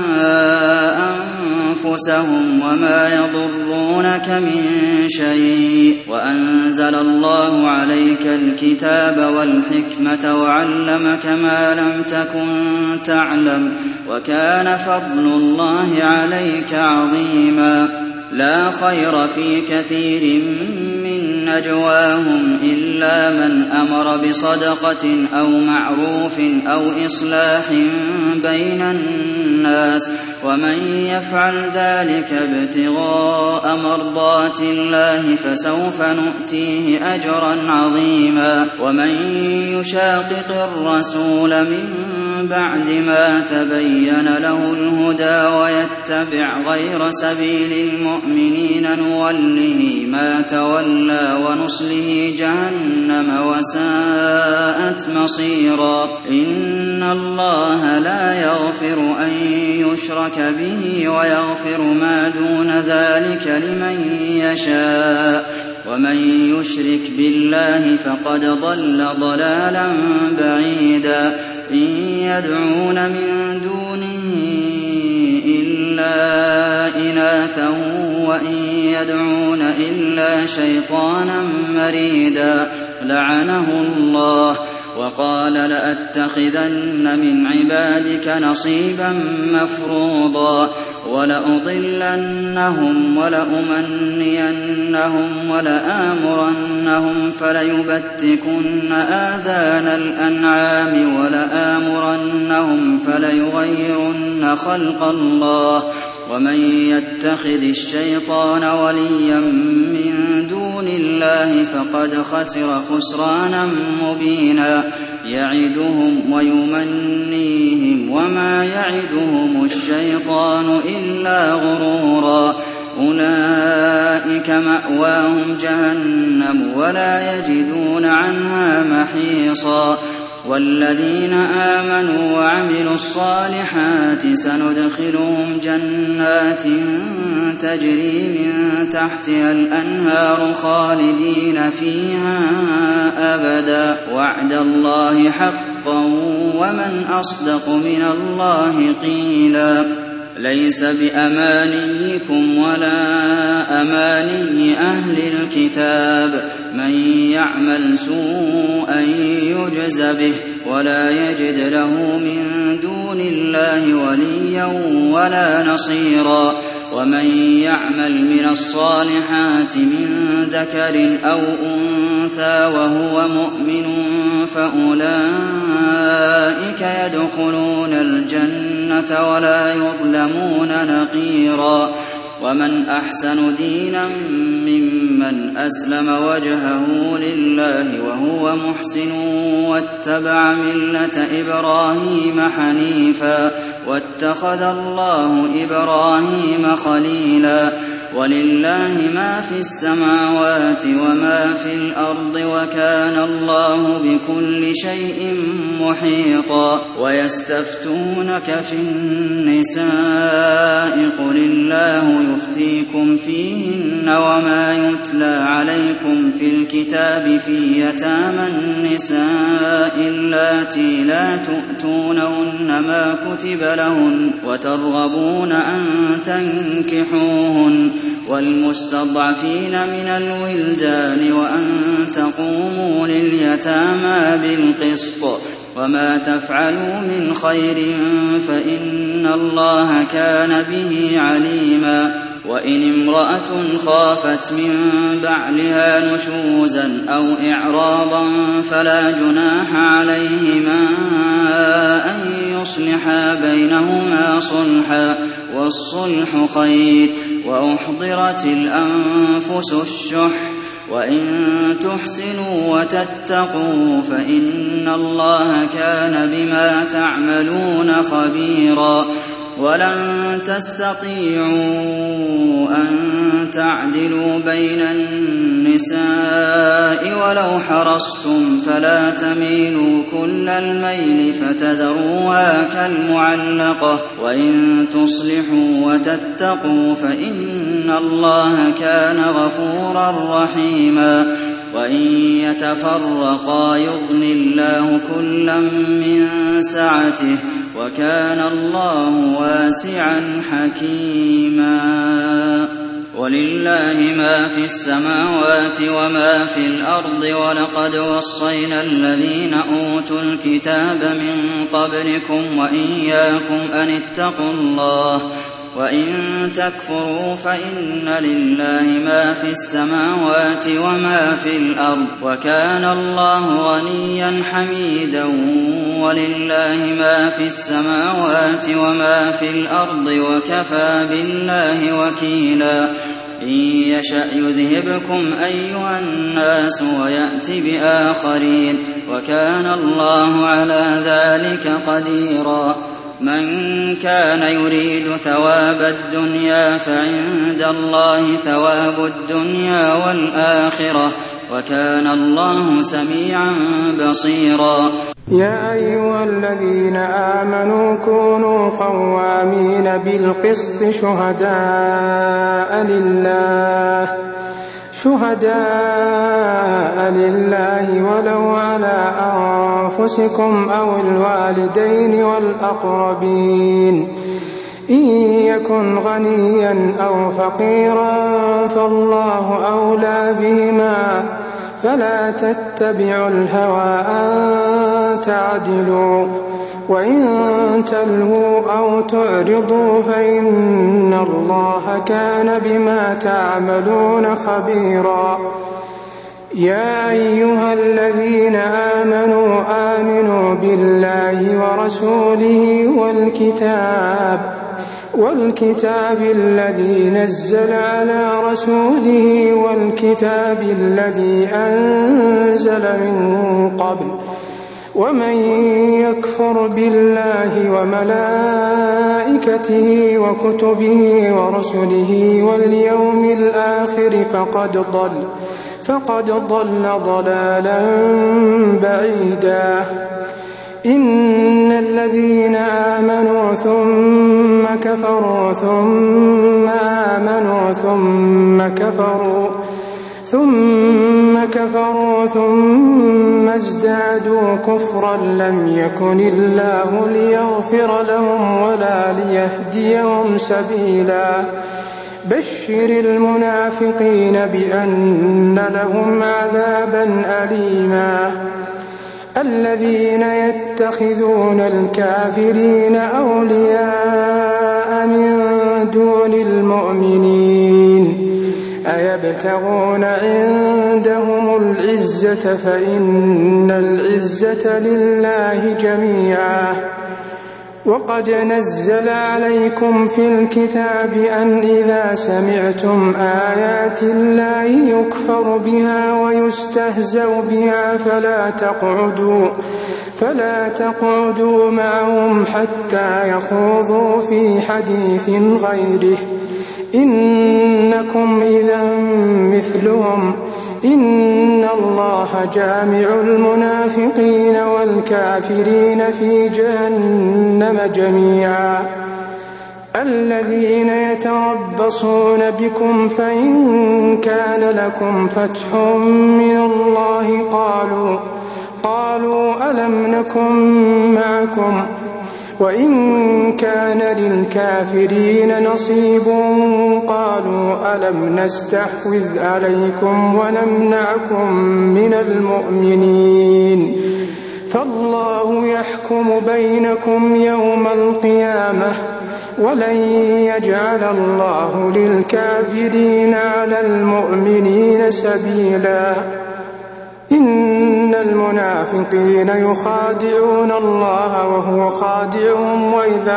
أنفسهم وما يضرونك من شيء وأنزل الله عليك الكتاب والحكمة وعلمك ما لم تكن تعلم وكان فضل الله عليك عظيما لا خير في كثير من نجواهم إلا من أمر بصدقة أو معروف أو إصلاح بين الناس ومن يفعل ذلك ابتغاء مرضات الله فسوف نؤتيه أجرا عظيما ومن يشاقق الرسول من بعد ما تبين له الهدى ويتبع غير سبيل المؤمنين نوله ما تولى ونصله جهنم وساءت مصيرا إن الله لا يغفر أن يشرك به ويغفر ما دون ذلك لمن يشاء ومن يشرك بالله فقد ضل ضلالا بعيدا إن يدعون من دونه إلا إناثا وإن يدعون إلا شيطانا مريدا لعنه الله وقال لأتخذن من عبادك نصيبا مفروضا ولأضلنهم ولأمنينهم ولآمرنهم فليبتكن آذان الأنعام ولآمرنهم فليغيرن خلق الله ومن يتخذ الشيطان وليا من دون الله فقد خسر خسرانا مبينا يعدهم ويمنيهم وما يعدهم الشيطان إلا غرورا أولئك مأواهم جهنم ولا يجدون عنها محيصا والذين آمنوا وعملوا الصالحات سندخلهم جنات تجري من تحتها الأنهار خالدين فيها أبدا وعد الله حقا ومن أصدق من الله قيلا ليس بأمانيكم ولا أماني أهل الكتاب من يعمل سوءا يجز به ولا يجد له من دون الله وليا ولا نصيرا ومن يعمل من الصالحات من ذكر أو أنثى وهو مؤمن فأولئك يدخلون الجنة ولا يظلمون نقيرا ومن أحسن دينا ممن أسلم وجهه لله وهو محسن واتبع ملة إبراهيم حنيفا واتخذ الله إبراهيم خليلا ولله ما في السماوات وما في الأرض وكان الله بكل شيء محيطا ويستفتونك في النساء قل الله يفتيكم فيهن وما يتلى عليكم في الكتاب في يتامى النساء اللاتي لا تؤتونهن ما كتب لهن وترغبون أن تنكحوهن والمستضعفين من الولدان وأن تقوموا لليتامى بالقسط وما تفعلوا من خير فإن الله كان به عليما وإن امرأة خافت من بعلها نشوزا أو إعراضا فلا جناح عليهما أن يصلحا بينهما صلحا والصلح خير وأحضرت الأنفس الشح وإن تحسنوا وتتقوا فإن الله كان بما تعملون خبيرا ولن تستطيعوا أن تعدلوا بين النساء ولو حرصتم فلا تميلوا كل الميل فتذروها كالمعلقة وإن تصلحوا وتتقوا فإن الله كان غفورا رحيما وإن يتفرقا يغن الله كلا من سعته وكان الله واسعا حكيما ولله ما في السماوات وما في الأرض ولقد وصينا الذين أوتوا الكتاب من قبلكم وإياكم أن اتقوا الله وإن تكفروا فإن لله ما في السماوات وما في الأرض وكان الله غنيا حميدا ولله ما في السماوات وما في الأرض وكفى بالله وكيلا إن يشأ يذهبكم أيها الناس ويأت بآخرين وكان الله على ذلك قديرا من كان يريد ثواب الدنيا فعند الله ثواب الدنيا والآخرة وكان الله سميعا بصيرا يا أيها الذين آمنوا كونوا قوامين بالقسط شهداء لله ولو على أنفسكم أو الوالدين والأقربين إن يكن غنيا أو فقيرا فالله أولى بهما فلا تتبعوا الهوى أن تعدلوا وإن تلهوا أو تعرضوا فإن الله كان بما تعملون خبيرا يا أيها الذين آمنوا بالله ورسوله والكتاب الذي نزل على رسوله والكتاب الذي أنزل من قبل ومن يكفر بالله وملائكته وكتبه ورسله واليوم الآخر فقد ضل ضلالا بعيدا إن الذين آمنوا ثم كفروا ثم آمنوا ثم كفروا ثم ازدادوا كفرا لم يكن الله ليغفر لهم ولا ليهديهم سبيلا بشر المنافقين بأن لهم عذابا أليما الذين يتخذون الكافرين أولياء من دون المؤمنين المؤمنين أيبتغون عندهم العزة فإن العزة لله جميعا وقد نزل عليكم في الكتاب أن إذا سمعتم آيات الله يكفر بها ويستهزأ بها فلا تقعدوا معهم حتى يخوضوا في حديث غيره إنكم إذا مثلهم إن الله جامع المنافقين والكافرين في جهنم جميعا الذين يتربصون بكم فإن كان لكم فتح من الله قالوا ألم نكن معكم وإن كان للكافرين نصيب قالوا ألم نستحوذ عليكم ونمنعكم من المؤمنين فالله يحكم بينكم يوم القيامة ولن يجعل الله للكافرين على المؤمنين سبيلا إن المنافقين يخادعون الله وهو خادعهم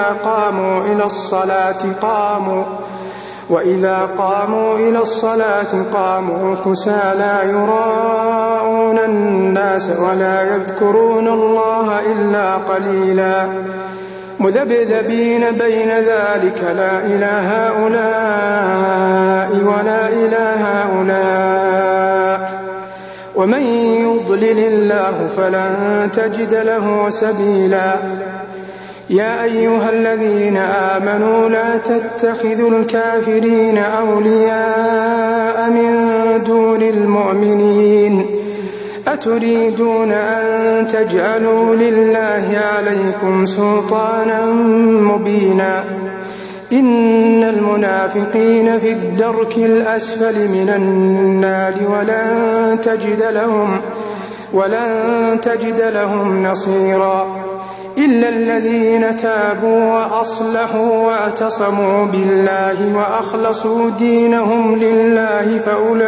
وإذا قاموا إلى الصلاة قاموا كسالى يراءون الناس ولا يذكرون الله إلا قليلا مذبذبين بين ذلك لا إله هؤلاء ولا إله هؤلاء ومن يضلل الله فلن تجد له سبيلا يا أيها الذين آمنوا لا تتخذوا الكافرين أولياء من دون المؤمنين أتريدون أن تجعلوا لله عليكم سلطانا مبينا إن المنافقين في الدرك الأسفل من النار ولن تجد لهم نصيرا إلا الذين تابوا وأصلحوا واعتصموا بالله وأخلصوا دينهم لله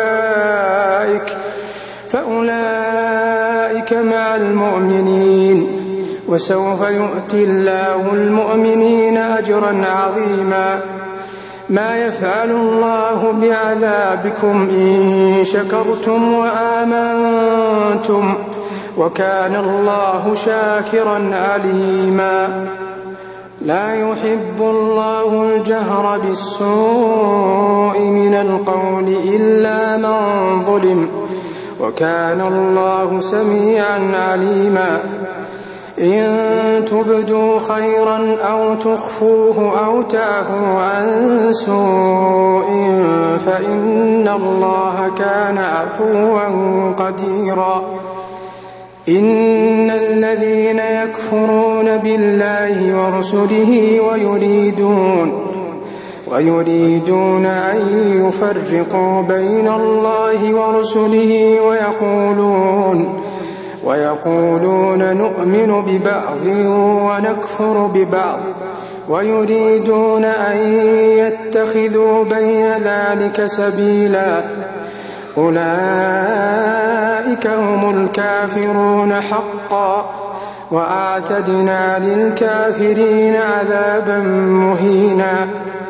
فأولئك مع المؤمنين وسوف يؤتي الله المؤمنين أجرا عظيما ما يفعل الله بعذابكم إن شكرتم وآمنتم وكان الله شاكرا عليما لا يحب الله الجهر بالسوء من القول إلا من ظلم وكان الله سميعا عليما إن تبدوا خيرا أو تخفوه أو تعفوا عن سوء فإن الله كان عفوا قديرا إن الذين يكفرون بالله ورسله ويريدون أن يفرقوا بين الله ورسله ويقولون نؤمن ببعض ونكفر ببعض ويريدون أن يتخذوا بين ذلك سبيلا أولئك هم الكافرون حقا وأعتدنا للكافرين عذابا مهينا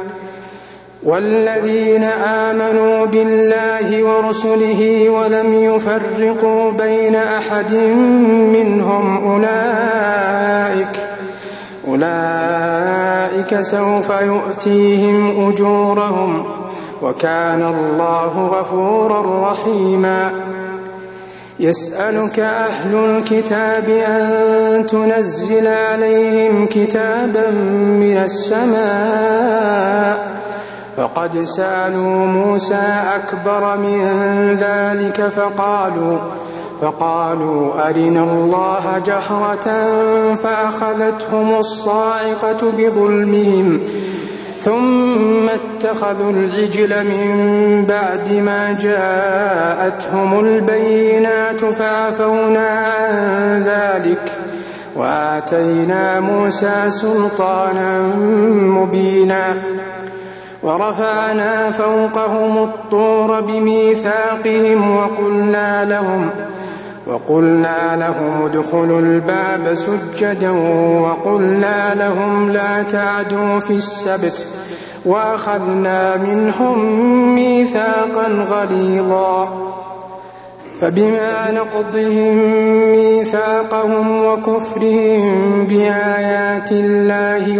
والذين آمنوا بالله ورسله ولم يفرقوا بين أحد منهم أولئك سوف يؤتيهم أجورهم وكان الله غفورا رحيما يسألك أهل الكتاب أن تنزل عليهم كتابا من السماء فقد سألوا موسى أكبر من ذلك فقالوا أرنا الله جهرة فأخذتهم الصاعقة بظلمهم ثم اتخذوا العجل من بعد ما جاءتهم البينات فعفونا عن ذلك وآتينا موسى سلطانا مبينا ورفعنا فوقهم الطور بميثاقهم وقلنا لهم ادخلوا الباب سجدا وقلنا لهم لا تعدوا في السبت وأخذنا منهم ميثاقا غليظا فبما نقضهم ميثاقهم وكفرهم بآيات الله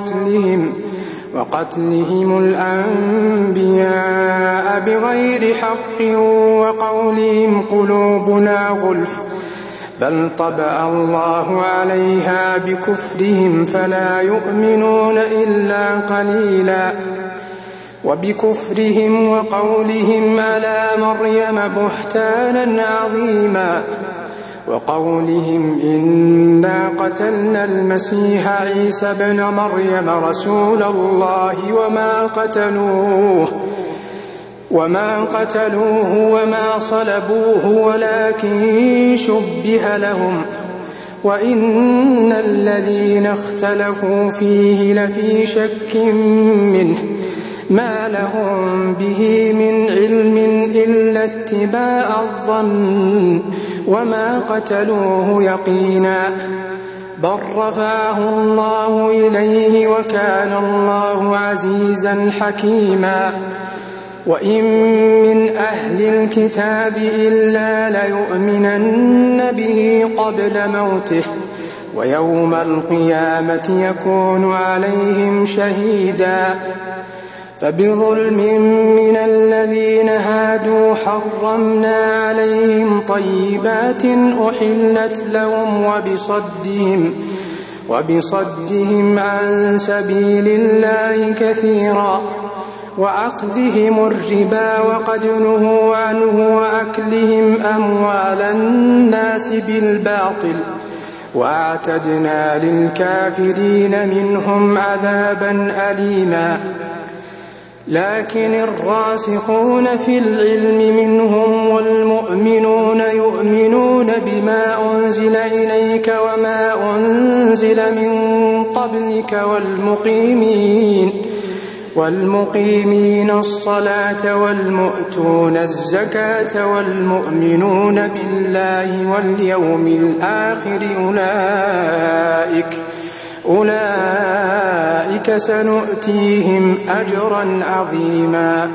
وقتلهم الأنبياء بغير حق وقولهم قلوبنا غلف بل طبع الله عليها بكفرهم فلا يؤمنون إلا قليلا وبكفرهم وقولهم على مريم بهتانا عظيما وقولهم إنا قتلنا المسيح عيسى ابن مريم رسول الله وما قتلوه وما صلبوه ولكن شبه لهم وإن الذين اختلفوا فيه لفي شك منه ما لهم به من علم إلا اتباع الظن وما قتلوه يقينا بل رفعه الله إليه وكان الله عزيزا حكيما وإن من أهل الكتاب إلا ليؤمنن به قبل موته ويوم القيامة يكون عليهم شهيدا فبظلم من الذين هادوا حرمنا عليهم طيبات أحلت لهم وبصدهم عن سبيل الله كثيرا وأخذهم الربا وقد نهوا عنه وأكلهم أموال الناس بالباطل وأعتدنا للكافرين منهم عذابا أليما لكن الراسخون في العلم منهم والمؤمنون يؤمنون بما أنزل إليك وما أنزل من قبلك والمقيمين الصلاة والمؤتون الزكاة والمؤمنون بالله واليوم الآخر أولئك سنؤتيهم أجرا عظيما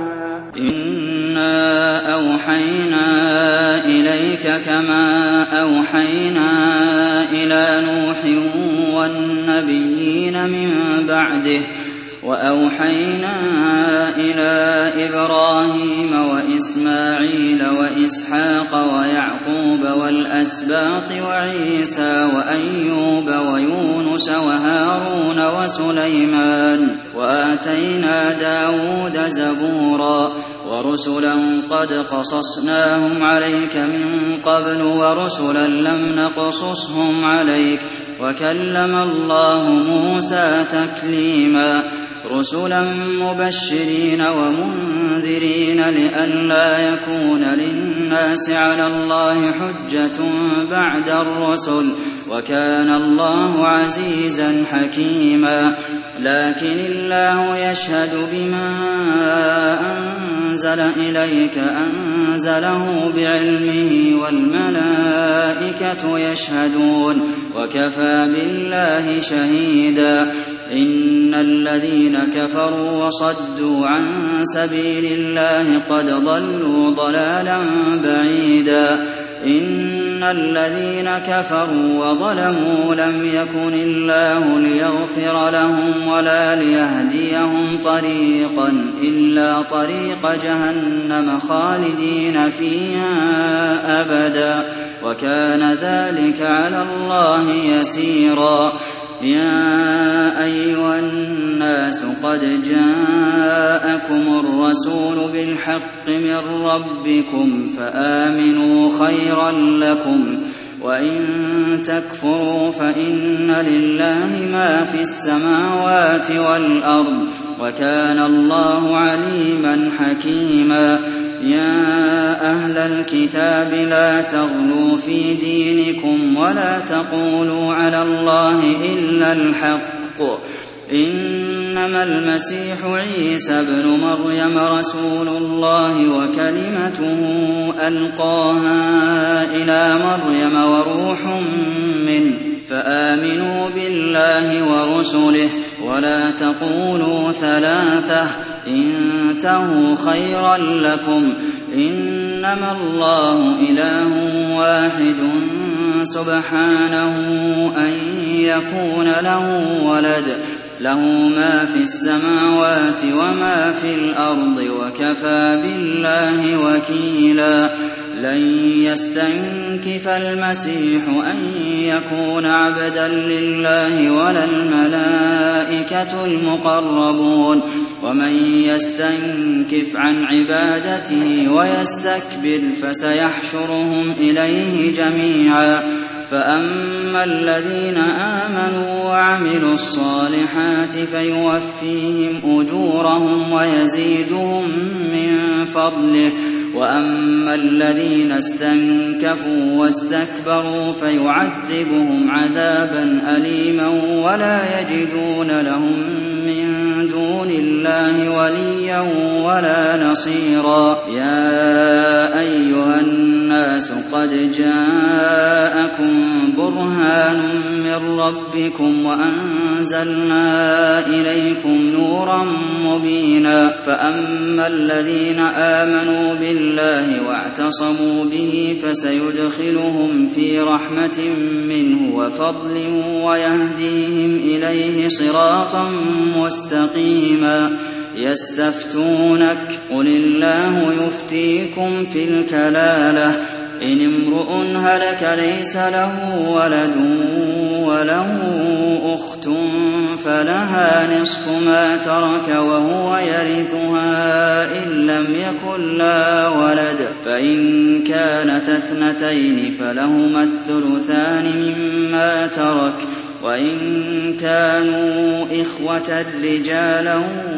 إنا أوحينا إليك كما أوحينا إلى نوح والنبيين من بعده وأوحينا إلى إبراهيم وإسماعيل وإسحاق ويعقوب والأسباط وعيسى وأيوب ويونس وهارون وسليمان وآتينا داود زبورا ورسلا قد قصصناهم عليك من قبل ورسلا لم نقصصهم عليك وكلم الله موسى تكليما رسلا مبشرين ومنذرين لئلا يكون للناس على الله حجة بعد الرسل وكان الله عزيزا حكيما لكن الله يشهد بما أنزل إليك أنزله بعلمه والملائكة يشهدون وكفى بالله شهيدا إن الذين كفروا وصدوا عن سبيل الله قد ضلوا ضلالا بعيدا إن الذين كفروا وظلموا لم يكن الله ليغفر لهم ولا ليهديهم طريقا إلا طريق جهنم خالدين فيها أبدا وكان ذلك على الله يسيرا يا أيها الناس قد جاءكم الرسول بالحق من ربكم فآمنوا خيرا لكم وإن تكفروا فإن لله ما في السماوات والأرض وكان الله عليما حكيما يا أهل الكتاب لا تغلوا في دينكم ولا تقولوا على الله إلا الحق إنما المسيح عيسى ابن مريم رسول الله وكلمته ألقاها إلى مريم وروح منه فآمنوا بالله ورسله ولا تقولوا ثلاثة انتهوا خيرا لكم إنما الله إله واحد سبحانه أن يكون له ولد له ما في السماوات وما في الأرض وكفى بالله وكيلا لن يستنكف المسيح أن يكون عبدا لله ولا الملائكة المقربون ومن يستنكف عن عبادته ويستكبر فسيحشرهم إليه جميعا فأما الذين آمنوا وعملوا الصالحات فيوفيهم أجورهم ويزيدهم من فضله وأما الذين استنكفوا واستكبروا فيعذبهم عذابا أليما ولا يجدون لهم من دون الله وليا ولا نصيرا يا أيها الناس قد جاءكم برهان من ربكم وأنزلنا إليكم نورا مبينا فأما الذين آمنوا بالله واعتصموا به فسيدخلهم في رحمة منه وفضل ويهديهم إليه صراطا مستقيما يستفتونك قل الله يفتيكم في الكلالة إن امرؤ هلك ليس له ولد وله أخت فلها نصف ما ترك وهو يرثها إن لم يكن لها ولد فإن كانت اثنتين فلهما الثلثان مما ترك وإن كانوا إخوة رجالا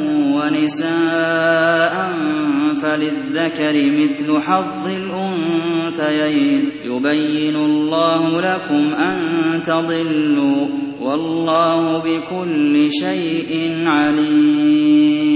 ونساء فللذكر مثل حظ الأنثيين يبين الله لكم أن تضلوا والله بكل شيء عليم